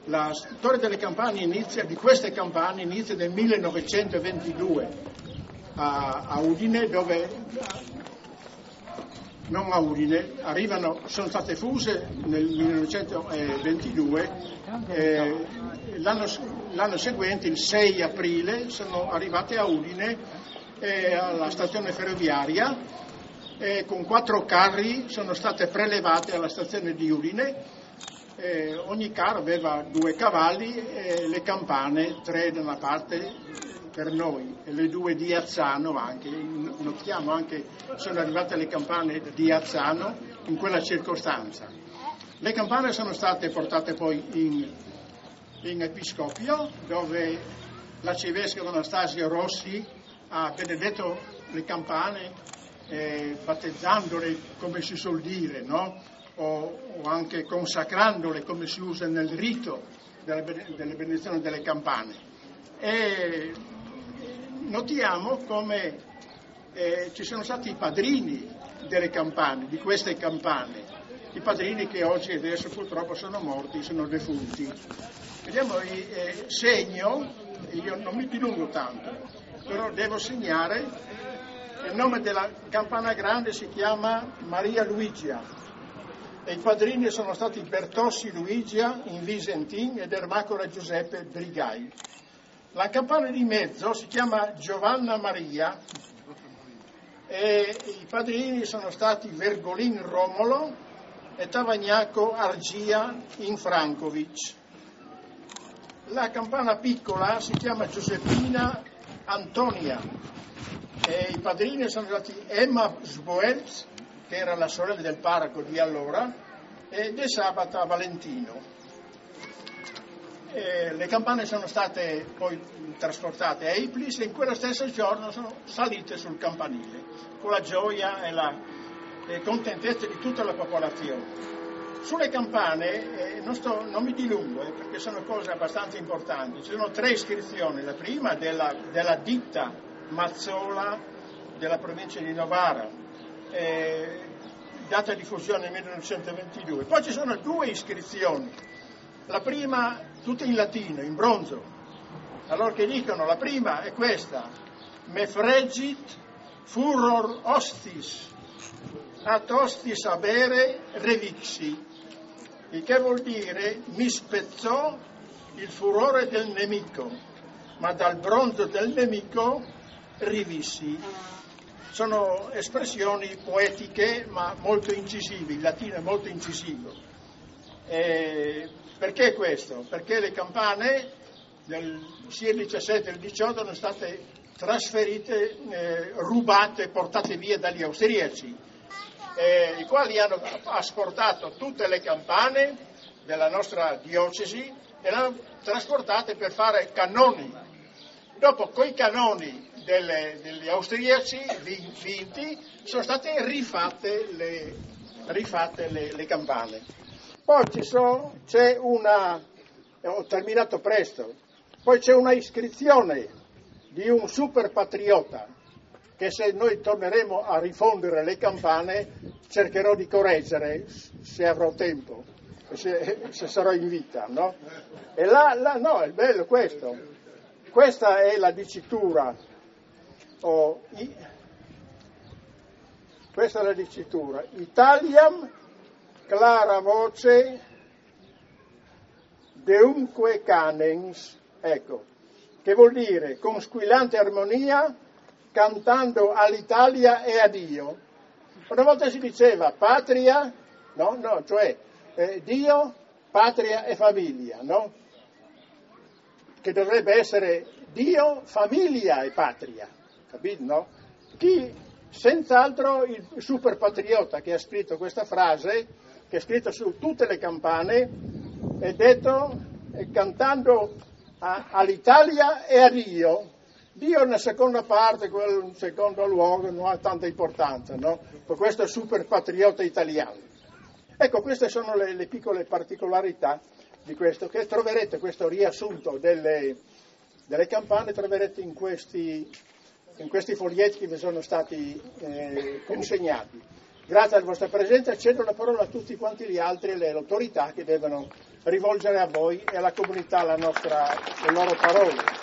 La storia delle campane di queste campane inizia nel 1922 a Udine, dove non a Udine, sono state fuse nel 1922, l'anno seguente, il 6 aprile, sono arrivate a Udine alla stazione ferroviaria, con 4 carri sono state prelevate alla stazione di Udine. Ogni carro aveva 2 cavalli e le campane, 3 da una parte per noi e le 2 di Azzano anche. Notiamo anche sono arrivate le campane di Azzano in quella circostanza. Le campane sono state portate poi in Episcopio, dove l'arcivescovo Anastasio Rossi ha benedetto le campane, battezzandole, come si suol dire, no? O anche consacrandole, come si usa nel rito delle benedizioni delle campane. E notiamo come ci sono stati i padrini delle campane, di queste campane, i padrini che oggi adesso purtroppo sono morti, sono defunti. Vediamo il segno, io non mi dilungo tanto, però devo segnare, il nome della campana grande si chiama Maria Luigia. E i padrini sono stati Bertossi Luigia in Visentin ed Ermacora Giuseppe Brigai. La campana di mezzo si chiama Giovanna Maria e i padrini sono stati Vergolin Romolo e Tavagnaco Argia in Frankovic. La campana piccola si chiama Giuseppina Antonia e i padrini sono stati Emma Sboels, che era la sorella del parroco di allora, e De Sabata Valentino. Le campane sono state poi trasportate a Iplis e in quello stesso giorno sono salite sul campanile, con la gioia e la contentezza di tutta la popolazione. Sulle campane non mi dilungo, perché sono cose abbastanza importanti. Ci sono 3 iscrizioni, la prima della ditta Mazzola della provincia di Novara, data diffusione nel 1922. Poi ci sono 2 iscrizioni, la prima tutta in latino, in bronzo, allora che dicono, la prima è questa: me fregit furor ostis at ostis abere revixi, il che vuol dire mi spezzò il furore del nemico, ma dal bronzo del nemico rivissi. Sono espressioni poetiche ma molto incisive, il latino è molto incisivo. Perché questo? Perché le campane sia il 17 che il 18 sono state trasferite, rubate, portate via dagli austriaci, i quali hanno asportato tutte le campane della nostra diocesi e le hanno trasportate per fare cannoni. Dopo quei cannoni degli austriaci vinti sono state rifatte le campane. Poi c'è una, ho terminato presto, poi c'è una iscrizione di un super patriota che, se noi torneremo a rifondere le campane, cercherò di correggere se avrò tempo, se sarò in vita, no? E no, è bello questo. Questa è la dicitura. Questa è la dicitura: Italiam clara voce deumque canens, ecco, che vuol dire con squillante armonia cantando all'Italia e a Dio. Una volta si diceva patria, cioè Dio, patria e famiglia, no? Che dovrebbe essere Dio, famiglia e patria, capito, no? Senz'altro il super patriota che ha scritto questa frase, che è scritta su tutte le campane, è detto cantando all'Italia e a Dio. Dio nella seconda parte, in secondo luogo, non ha tanta importanza, no? Per questo super patriota italiano. Ecco, queste sono le piccole particolarità di questo, che troverete, questo riassunto delle campane, troverete in questi foglietti che vi sono stati consegnati. Grazie alla vostra presenza, cedo la parola a tutti quanti gli altri e le autorità che devono rivolgere a voi e alla comunità le loro parole.